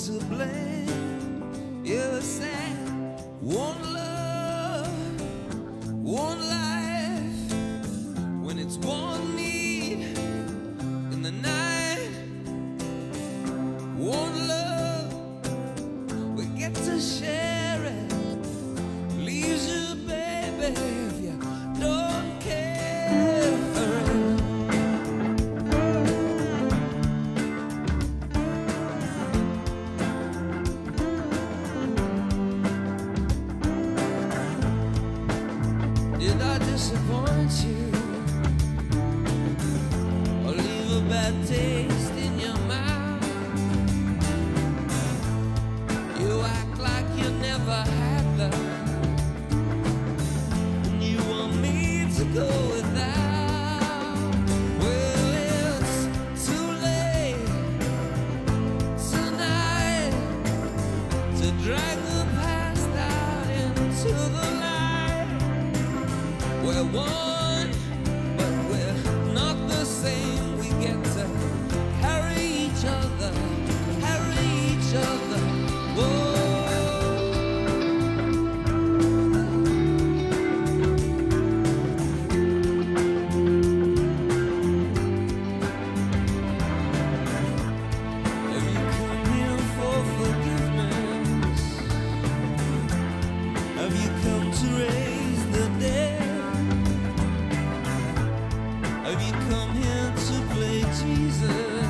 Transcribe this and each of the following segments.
to blame. You said one love, one life, when it's one need in the night. One love, we get to share it. Leaves you, baby, if you don't care. Did I disappoint you or leave a bad taste in your mouth? You act like you never had love, and you want me to go without. Well, it's too late tonight to drag the past out into the light. We're one, but we're not the same. We get to carry each other, carry each other. Whoa. Have you come here for forgiveness? Have you come to raise the dead? Have you come here to play Jesus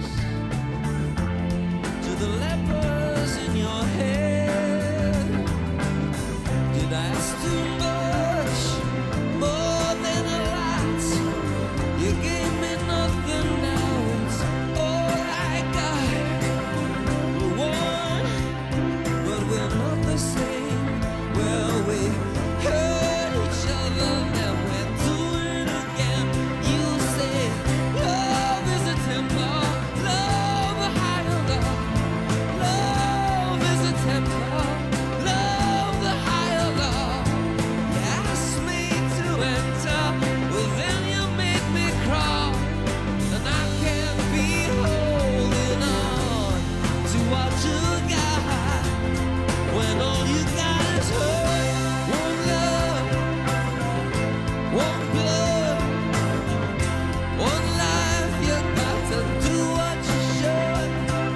to the lepers in your head? Did I ask too much, more than a lot? You gave me nothing, now it's all I got. We're one, but we're not the same. Well, we hurt each other, now we're doing it again. You say love is a temper, love a higher love. Love is a temper, love the higher love. You asked me to enter, well then you made me crawl, and I can't be holding on to what you got when all you got is hurt. One love, one blood, one life. You got to do what you should.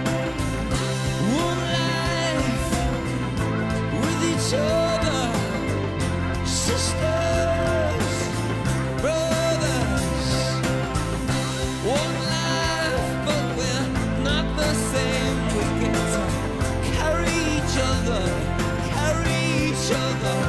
One life with each other, sisters, brothers. One life, but we're not the same. We get to carry each other, carry each other.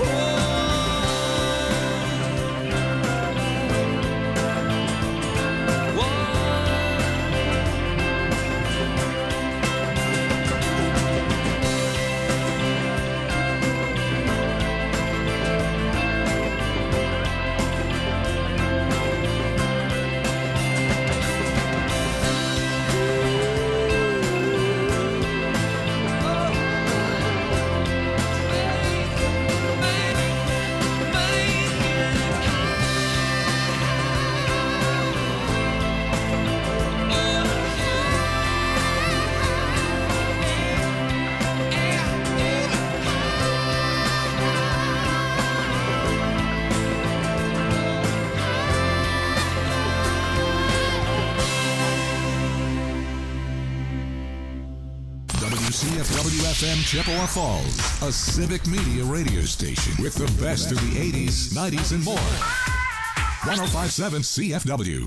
WCFW-FM Chippewa Falls, a civic media radio station with the best of the 80s, 90s, and more. 105.7 CFW.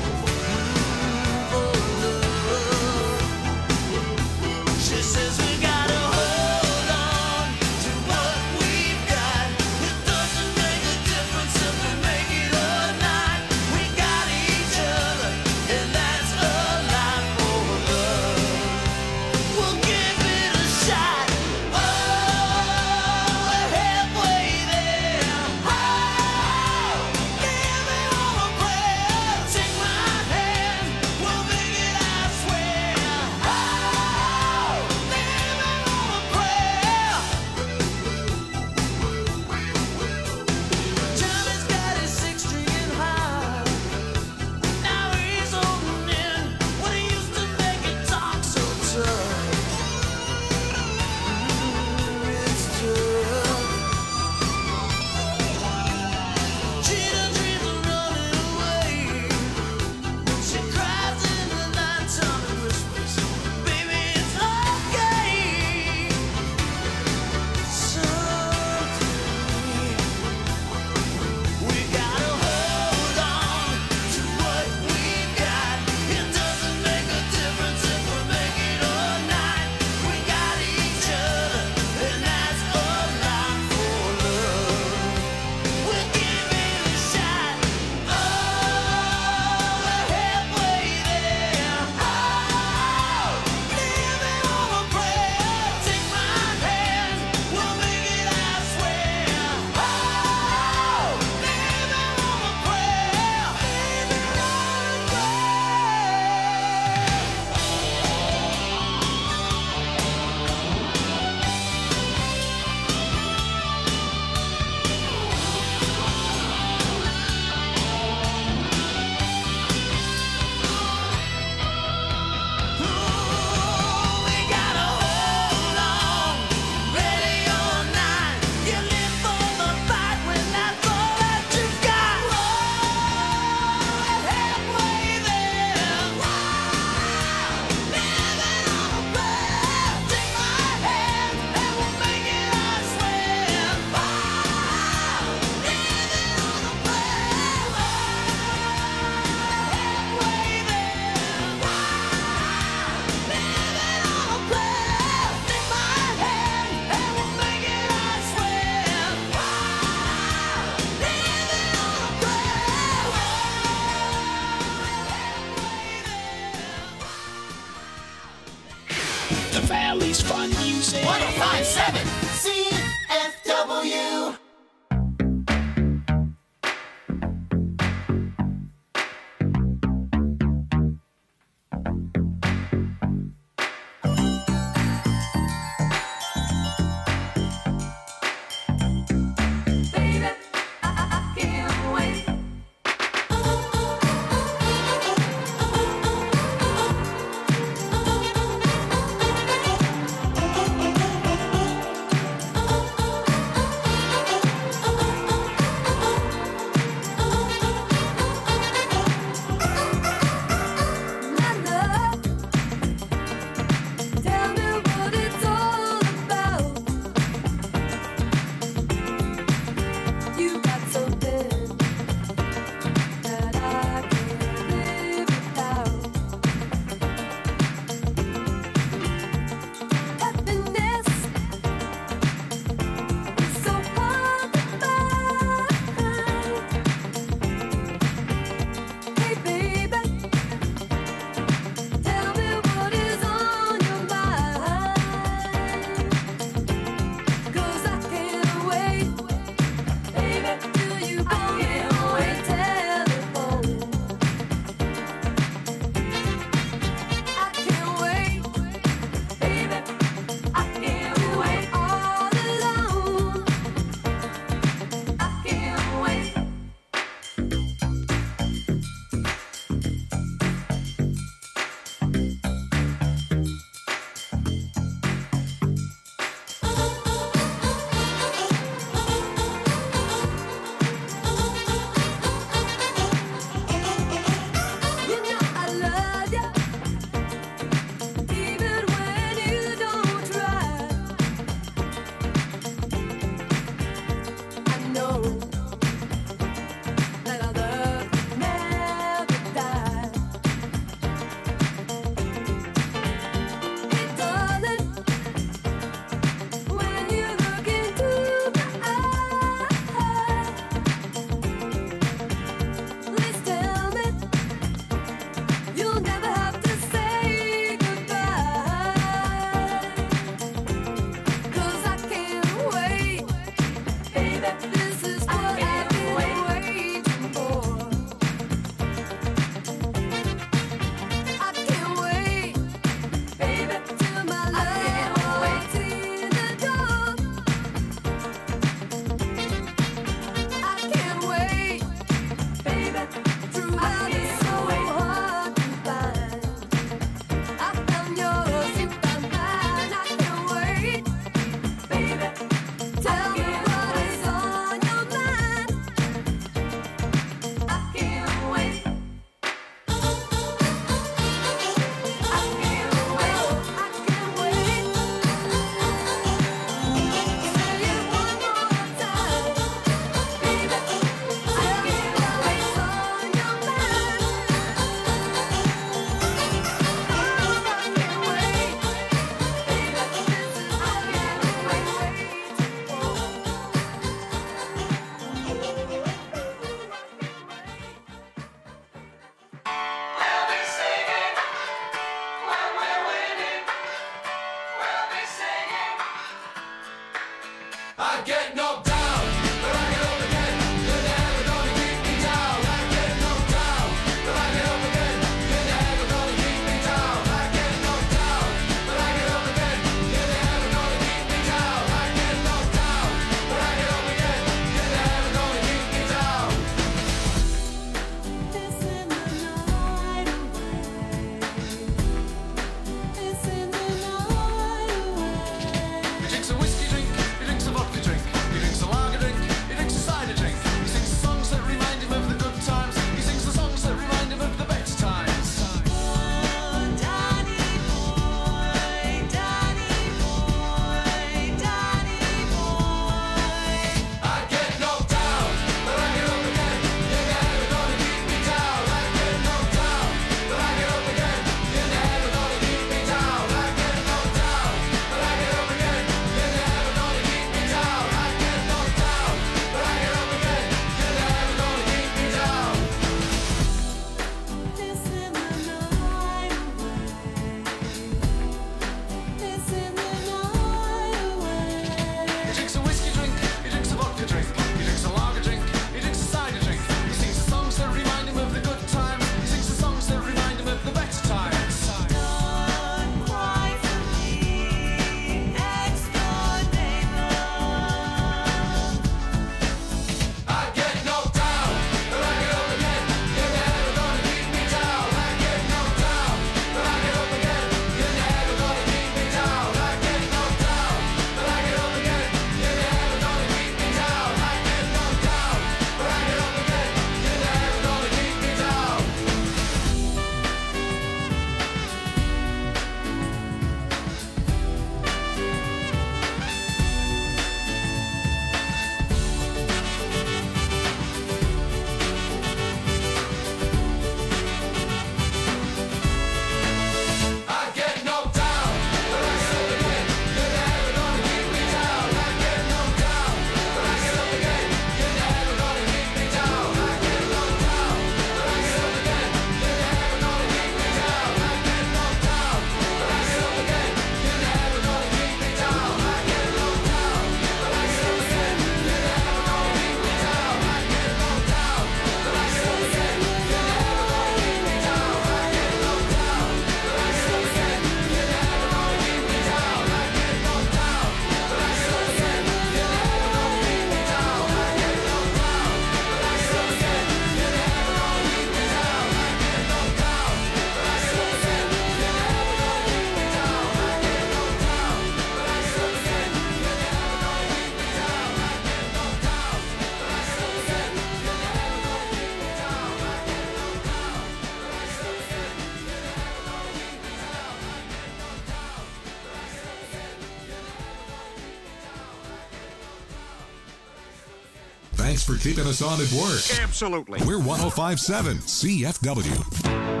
Thanks for keeping us on at work. Absolutely. We're 105.7 CFW.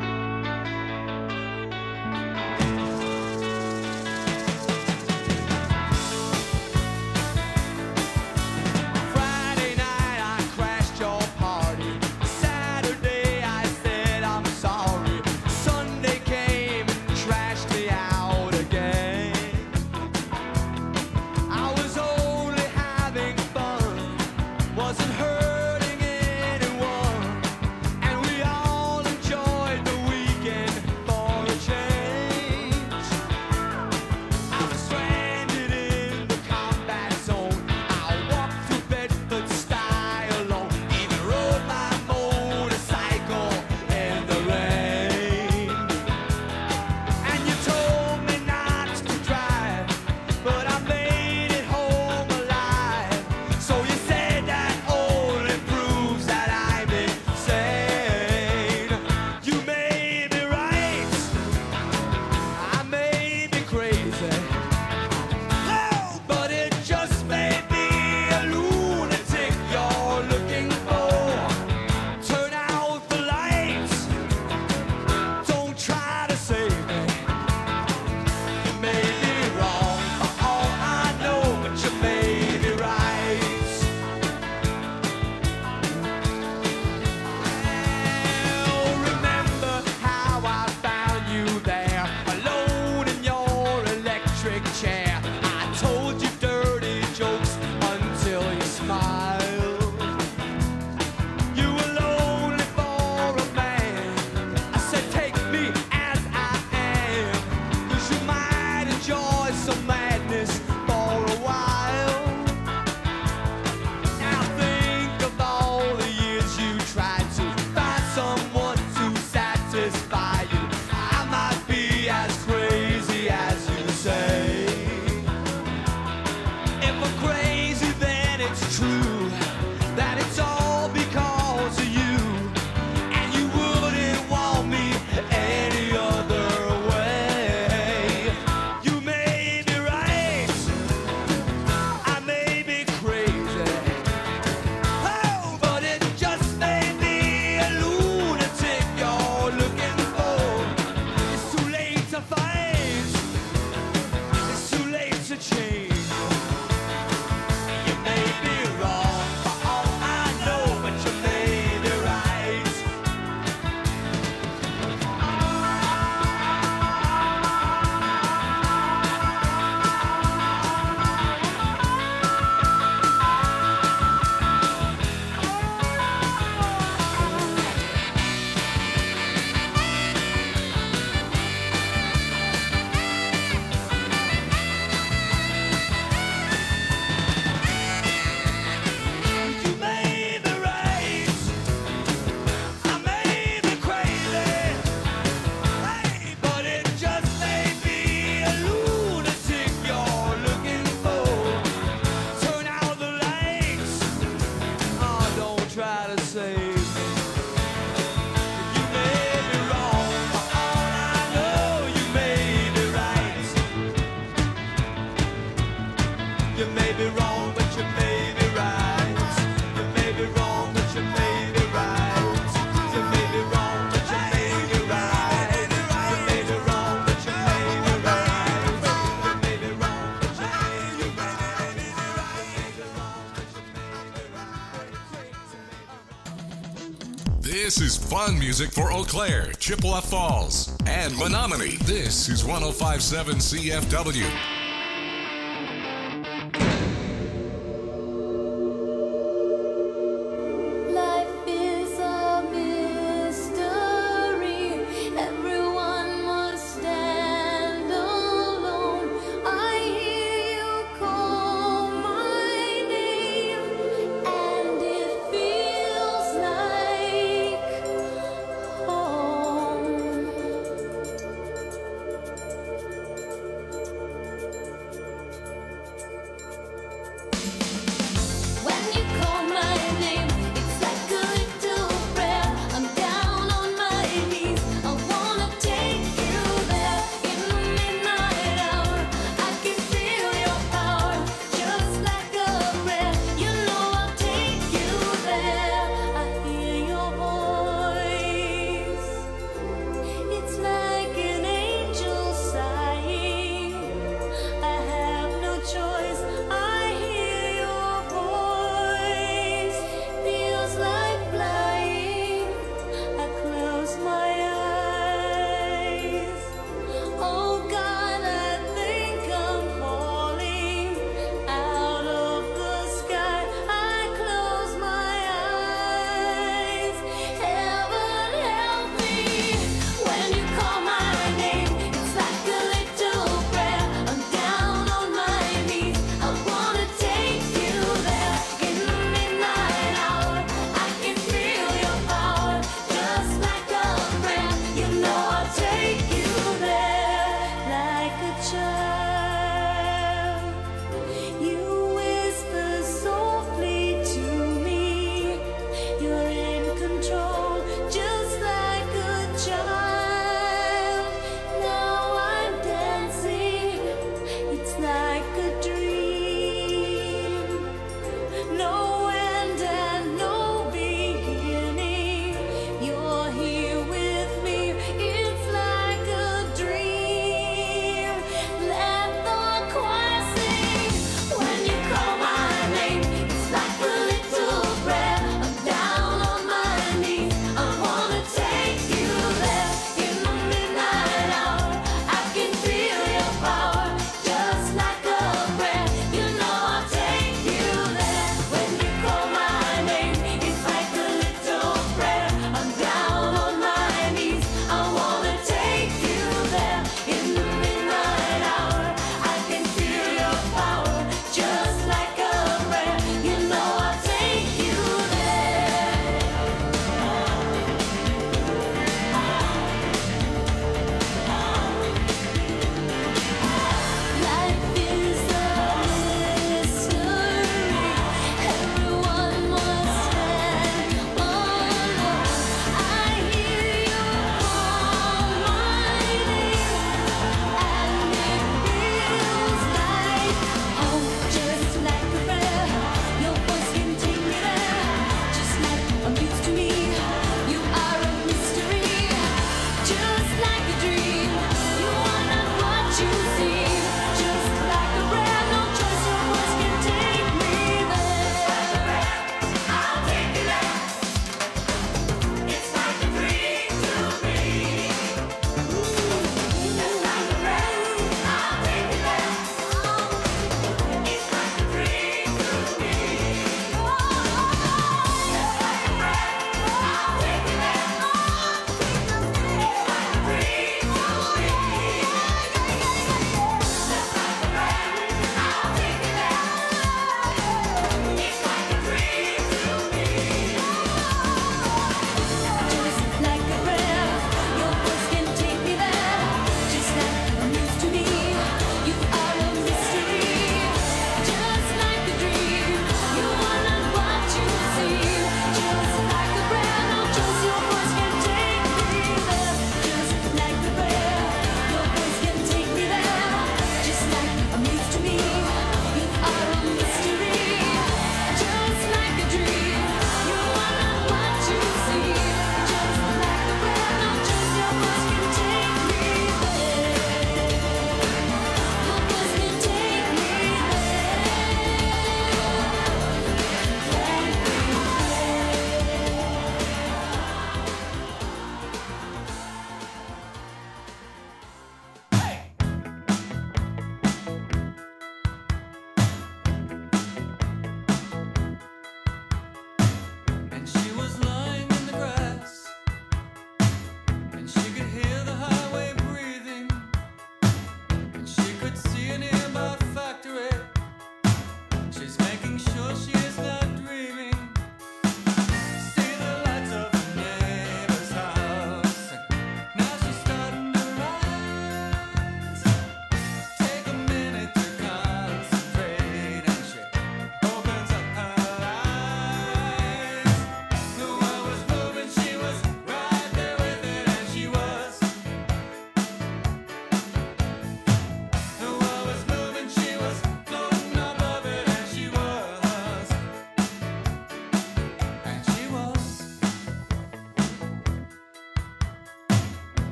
This is fun music for Eau Claire, Chippewa Falls, and Menominee. This is 105.7 CFW.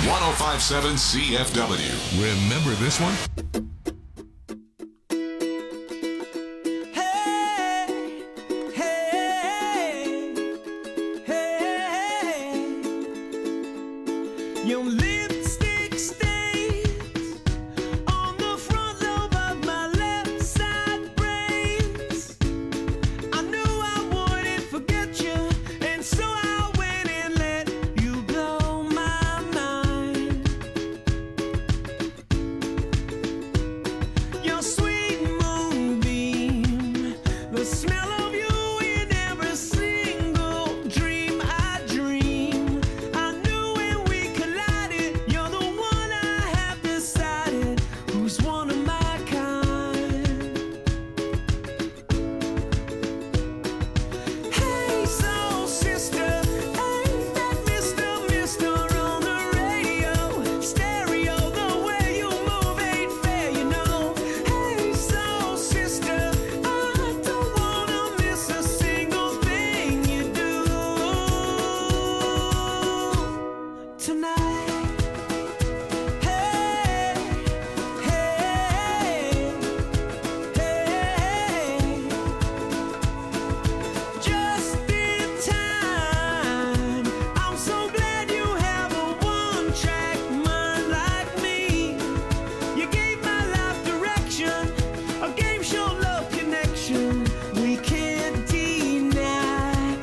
1057 CFW. Remember this one? Your lipstick stains on the front lobe of my left side brains. I knew I wouldn't forget you, and so I went and let you blow my mind. Your sweet moonbeam, the smell of you in every single dream I dream. I knew when we collided, you're the one I have decided who's one of my kind. Hey, soul sister, ain't that Mr. on the radio? Stereo, the way you move ain't fair, you know. Hey, soul sister, I don't wanna miss a single thing you do tonight. Hey, hey, hey, just in time. I'm so glad you have a one-track mind like me. You gave my life direction, a game show love connection we can't deny.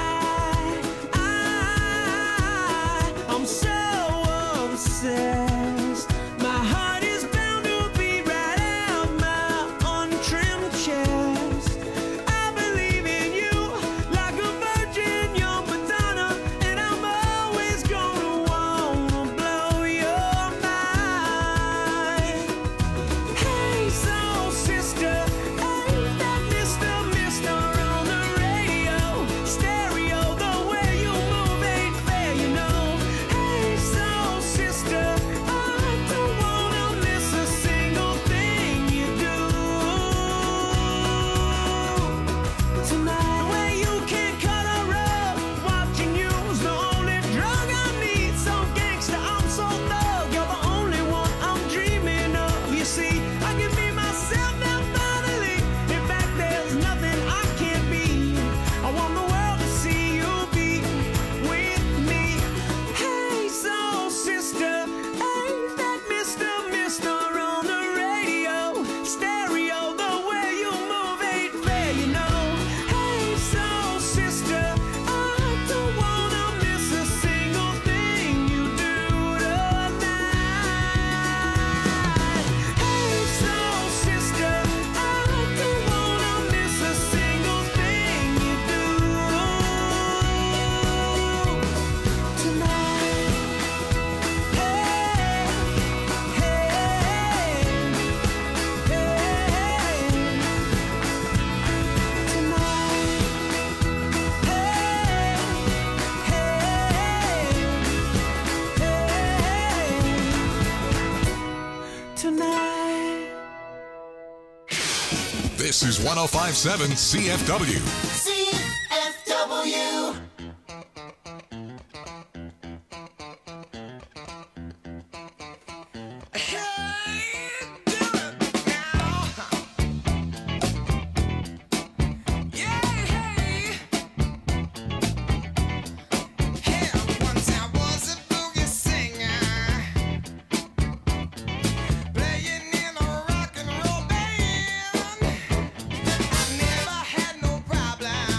I'm so obsessed. My heart is bound to beat right out my untrimmed chest. I believe in you like a virgin, you're Madonna, and I'm always gonna wanna blow your mind. Hey, soul sister, ain't that Mr. on the radio? Stereo, the way you move ain't fair, you know. Hey, soul sister, I don't wanna miss a single thing you do tonight. The way you can cut a rug, watching you's the only drug I need. So gangsta, I'm so thug, you're the only one I'm dreaming of. You see, I can be myself now finally. In fact, there's nothing I can't be. I want the world to see you be with me. Hey, soul sister, ain't that Mr. on the radio? Stereo, the way you move ain't fair, you know. Hey, soul sister, I don't wanna miss a single thing you do tonight. Hey, soul sister, I don't wanna miss a single thing you do tonight. Hey, hey, tonight. This is 1057 CFW. CFW. Once I was a boogie singer, playing in a rock and roll band. I never had no problem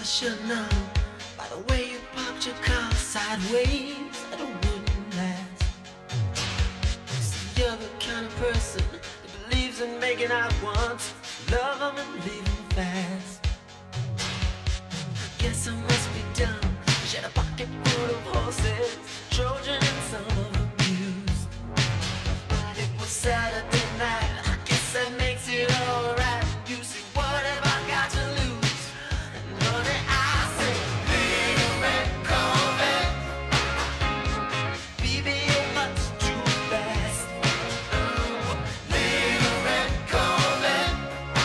should know by the way you parked your car sideways that it wouldn't last. See, you're the kind of person that believes in making out once, love them and leave them fast. Guess I must be dumb. She had a pocket full of horses, Trojan and some of them used. But it was Saturday night, I guess that makes it alright. You see, what have I got to lose? And honey, I say, little red Corvette, baby, you're much too fast. Little red Corvette,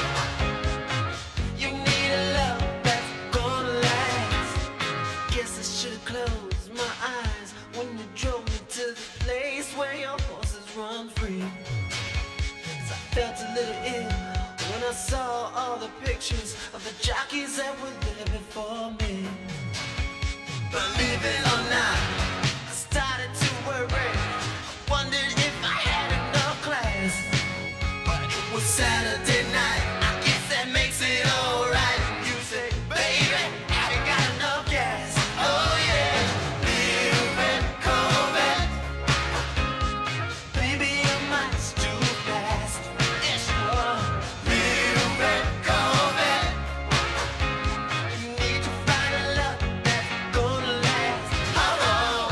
you need a love that's gonna last. Guess I should've closed my eyes when you drove me to the place where your horses run free. 'Cause I felt a little ill when I saw all the pictures of the jockeys that were there before me. Believe it or not, I started to worry. I wondered if I had enough class. But it was Saturday night, I guess that makes it alright. You say, baby, have you got enough gas? Oh yeah, little red Corvette, baby, you're much too fast. Yeah, sure. Little red Corvette, you need to find a love that's gonna last. Oh, oh.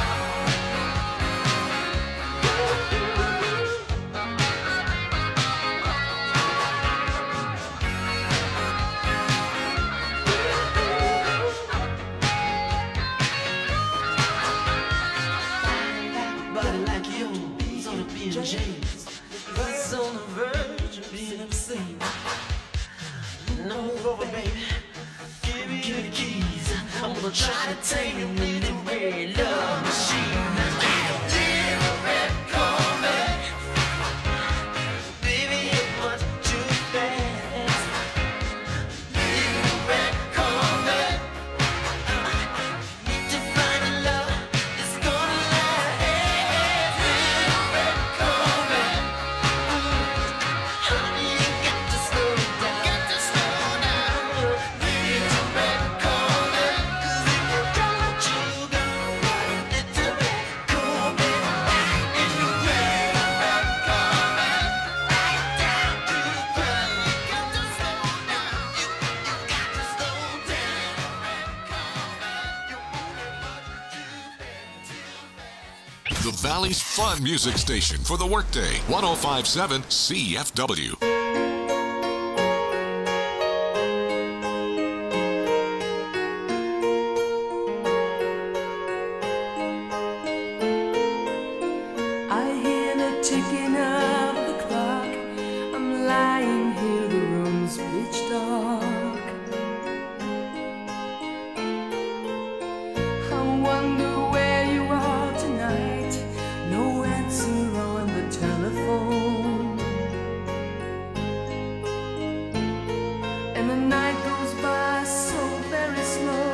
Body like yours ought to be in James. It's on the verge of being obscene. Now move over, baby. Give me the keys. I'm gonna try to tame you in the red love machine. Little red Corvette, baby, you're much too fast. Little red Corvette, need to find a love that's gonna last. Little red Corvette, honey, you got to slow down. Little red Corvette, 'cause if you don't, you go. Little red Corvette, in the red Corvette, right down to the ground. You got to slow down. You got to slow down. You're moving much too fast. The Valley's fun music station for the workday. 1057 CFW. I hear the ticking of the clock. I'm lying here, the room's pitch dark. I wonder where you are tonight. No answer on the telephone. And the night goes by so very slow.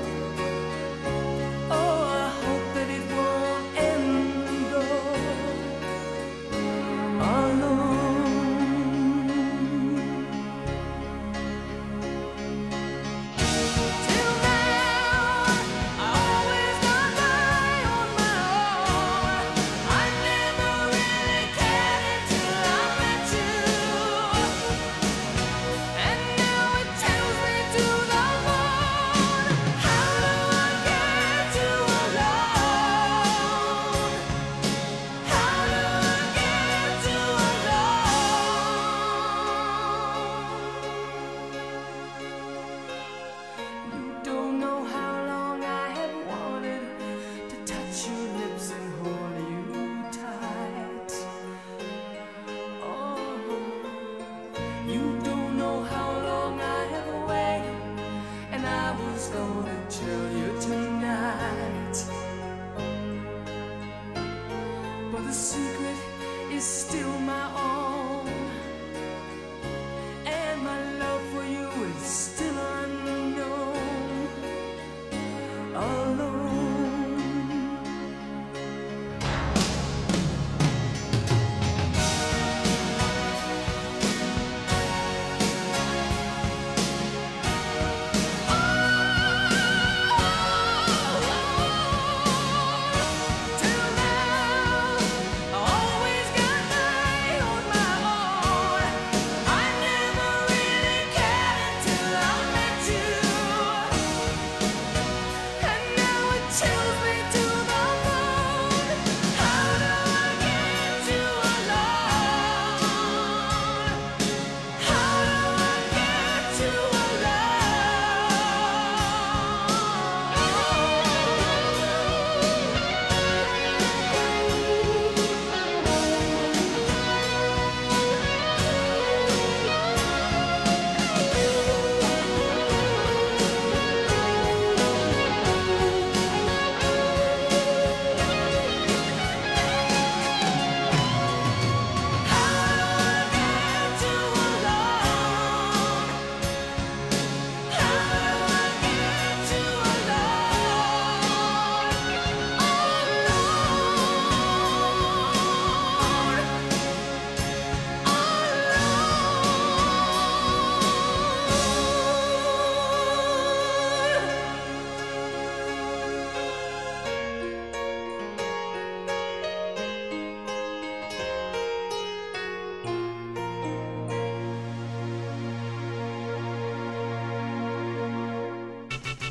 Oh, I hope that it won't end though. Alone. Till now, I always got by on my own. I never really cared until I met you. And now it tells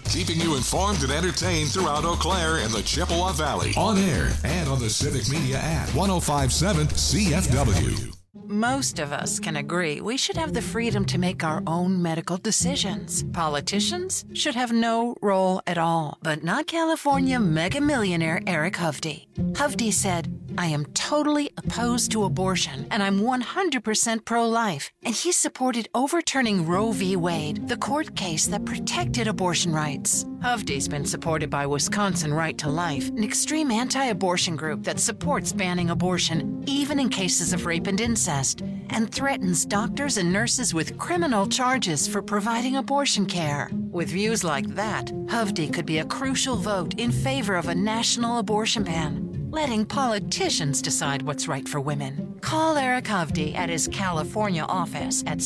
keeping you informed and entertained throughout Eau Claire and the Chippewa Valley. On air and on the Civic Media app. 105.7 CFW. Most of us can agree we should have the freedom to make our own medical decisions. Politicians should have no role at all, but not California mega millionaire Eric Hovde. Hovde said, "I am totally opposed to abortion, and I'm 100% pro-life." And he supported overturning Roe v. Wade, the court case that protected abortion rights. Hovde's been supported by Wisconsin Right to Life, an extreme anti-abortion group that supports banning abortion, even in cases of rape and incest, and threatens doctors and nurses with criminal charges for providing abortion care. With views like that, Hovde could be a crucial vote in favor of a national abortion ban, letting politicians decide what's right for women. Call Eric Hovde at his California office at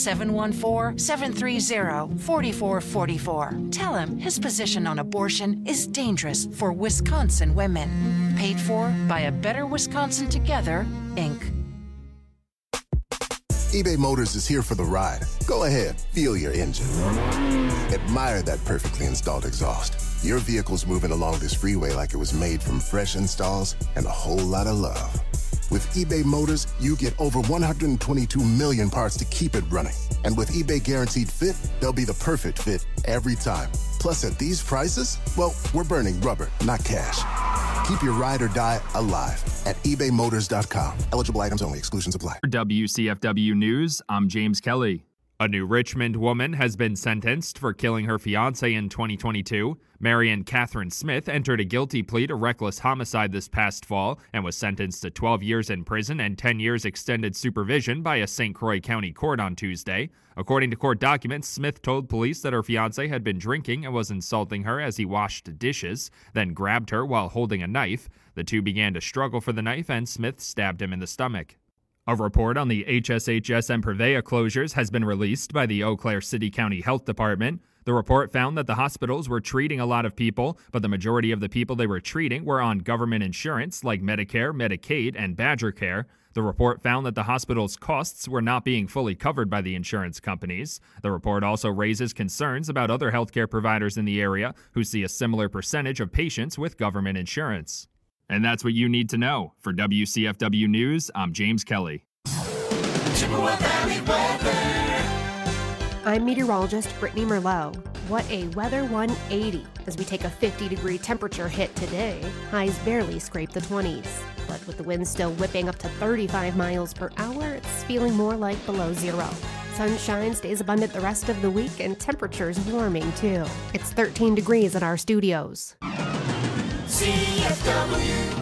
714-730-4444. Tell him his position on abortion is dangerous for Wisconsin women. Paid for by A Better Wisconsin Together, Inc. eBay Motors is here for the ride. Go ahead, feel your engine. Admire that perfectly installed exhaust. Your vehicle's moving along this freeway like it was made from fresh installs and a whole lot of love. With eBay Motors, you get over 122 million parts to keep it running. And with eBay Guaranteed Fit, they'll be the perfect fit every time. Plus, at these prices, well, we're burning rubber, not cash. Keep your ride or die alive at ebaymotors.com. Eligible items only. Exclusions apply. For WCFW News, I'm James Kelly. A New Richmond woman has been sentenced for killing her fiancé in 2022. Marion Catherine Smith entered a guilty plea to reckless homicide this past fall and was sentenced to 12 years in prison and 10 years extended supervision by a St. Croix County court on Tuesday. According to court documents, Smith told police that her fiancé had been drinking and was insulting her as he washed dishes, then grabbed her while holding a knife. The two began to struggle for the knife and Smith stabbed him in the stomach. A report on the HSHS and Prevea closures has been released by the Eau Claire City County Health Department. The report found that the hospitals were treating a lot of people, but the majority of the people they were treating were on government insurance like Medicare, Medicaid, and Badger Care. The report found that the hospital's costs were not being fully covered by the insurance companies. The report also raises concerns about other healthcare providers in the area who see a similar percentage of patients with government insurance. And that's what you need to know. For WCFW News, I'm James Kelly. Chippewa Valley weather. I'm meteorologist Brittany Merlot. What a weather 180 as we take a 50-degree temperature hit today. Highs barely scrape the 20s. But with the wind still whipping up to 35 miles per hour, it's feeling more like below zero. Sunshine stays abundant the rest of the week and temperatures warming too. It's 13 degrees at our studios. CFW.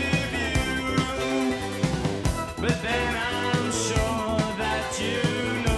But then I'm sure that you know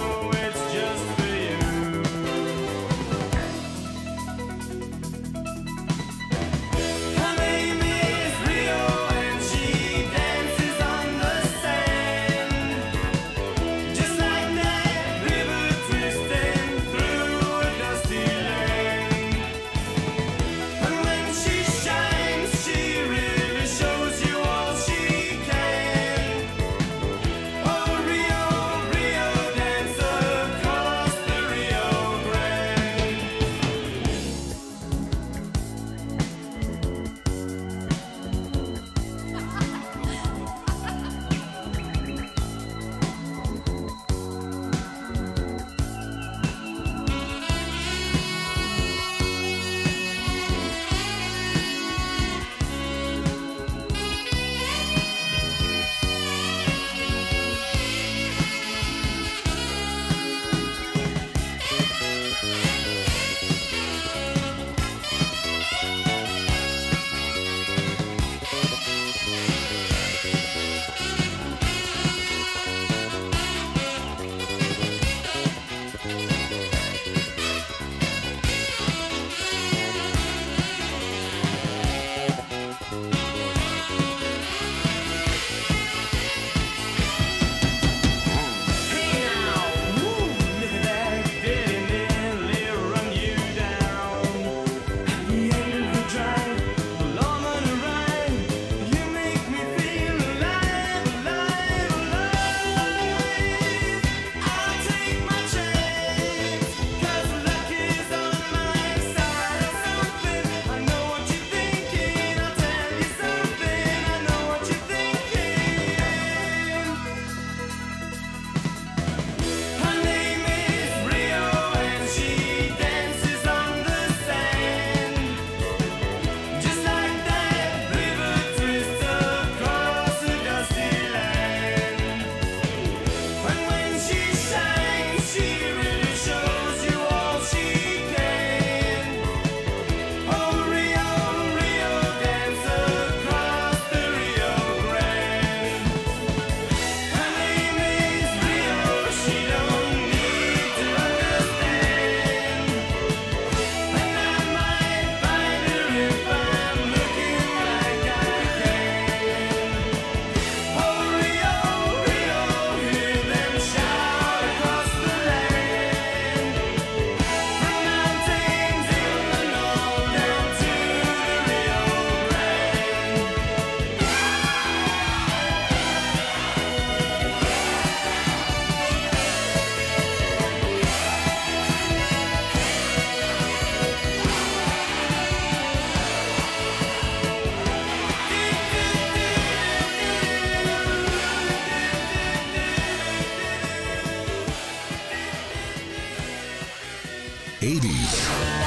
80s,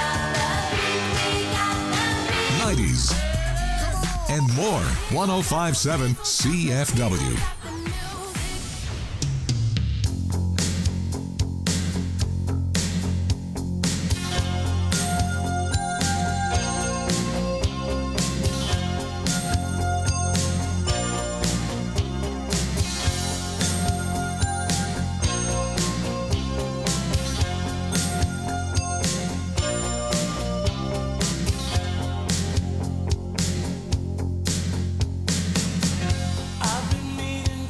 90s, and more. 105.7 CFW. I've been meaning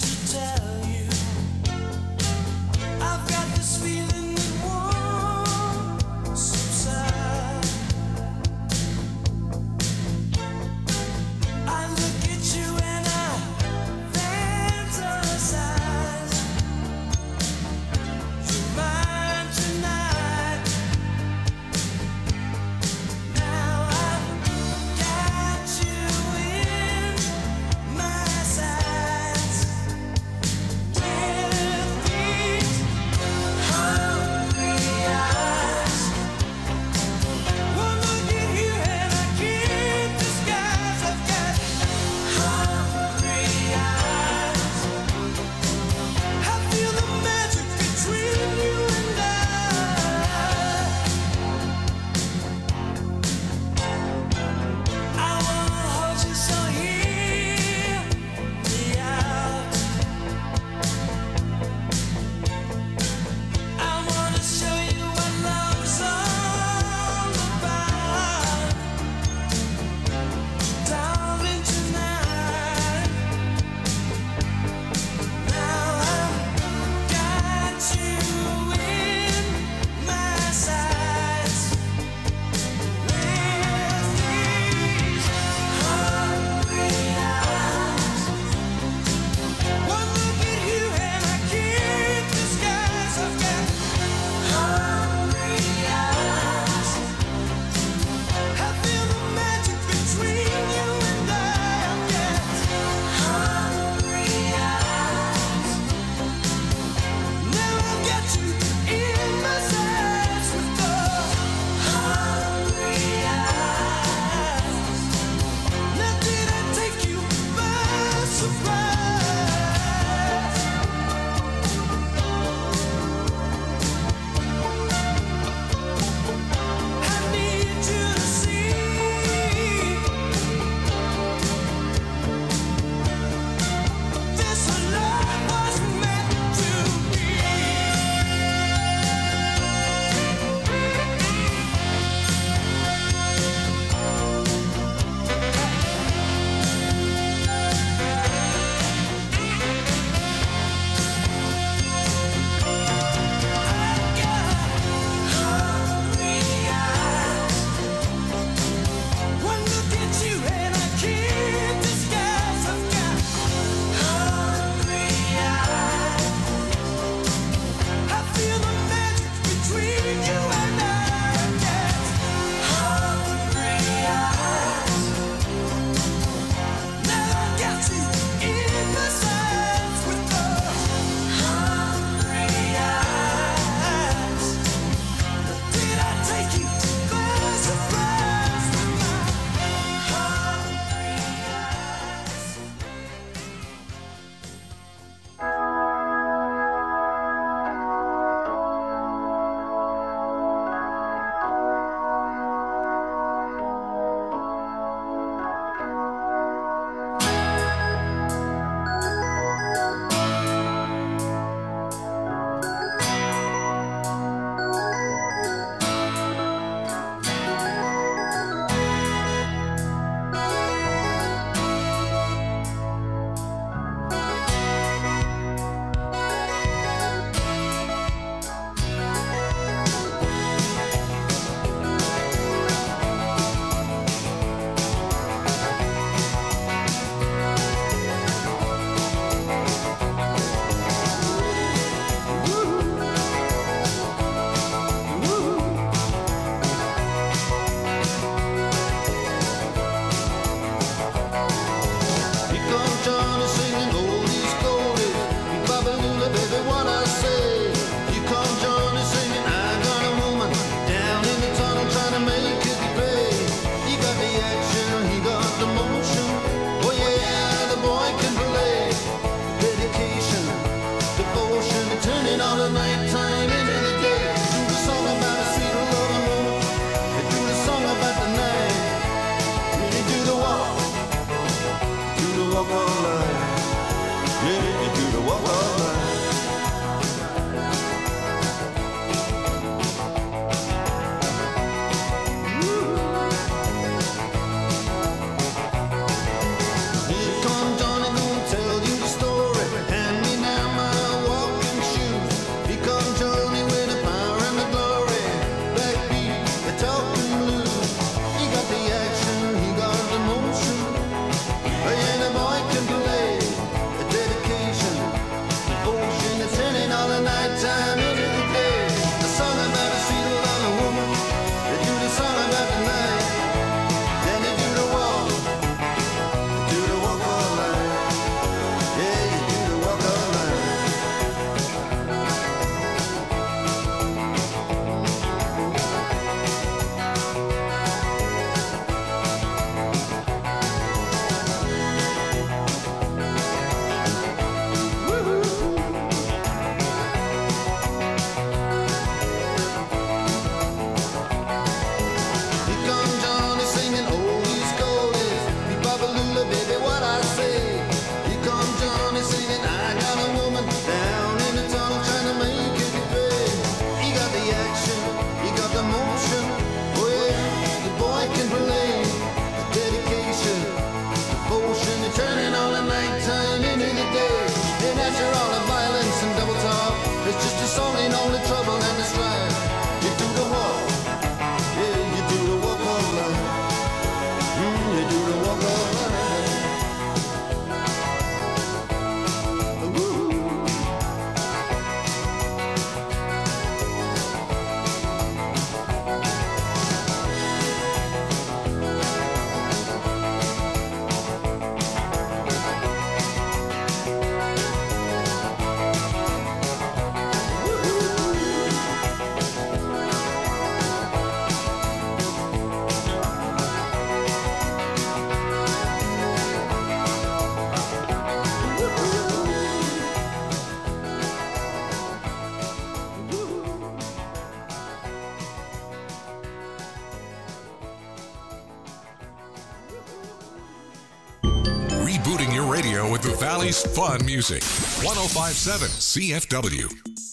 with the Valley's fun music. 105.7 CFW.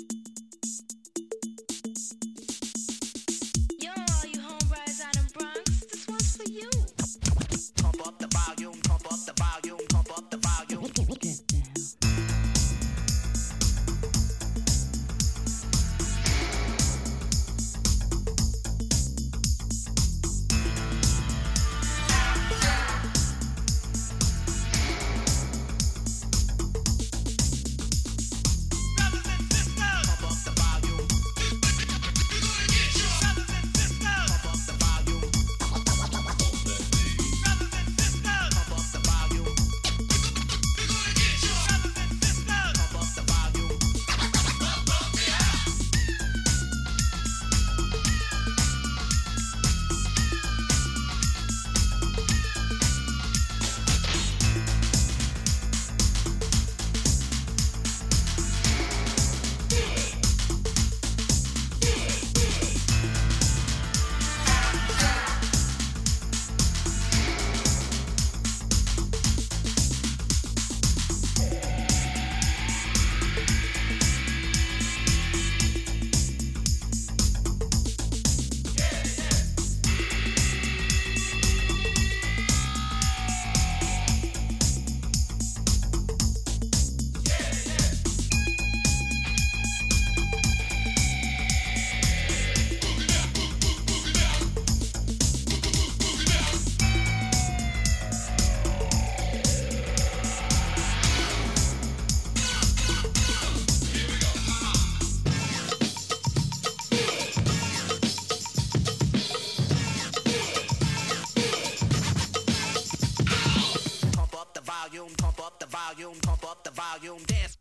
Yo, all you homeboys out in Bronx, this one's for you. Pump up the volume, pump up the volume, pump up the volume. Get down. Pump up the volume, dance.